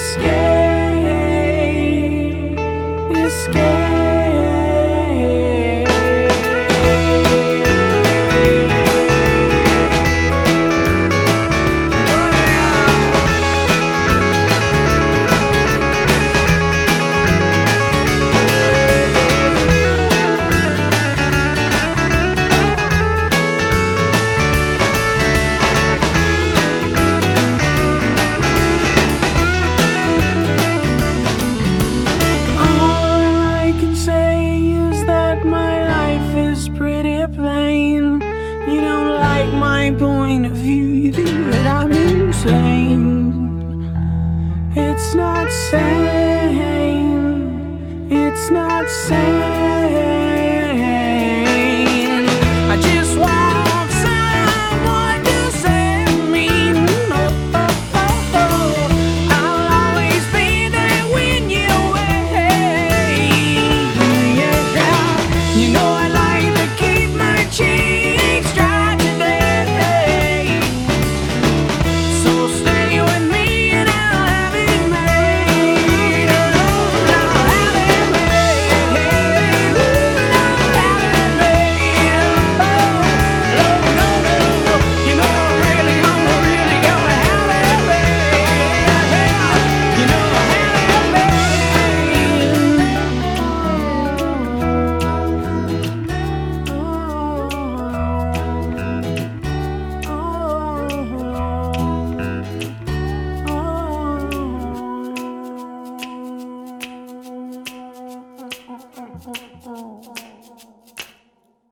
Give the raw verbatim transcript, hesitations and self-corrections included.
escape, escape. Plain. You don't like my point of view, you think that I'm insane. It's not sane, it's not sane. I just want someone to save me. Oh, oh, oh, oh. I'll always be there when you're away. Yeah, you know I like to keep my cheeks dry today. So stay with me and I'll have it made. I'll have it made. I'll have it made. Oh, no, no, no. You know I really, I'm really gonna have it made. You know I have it made.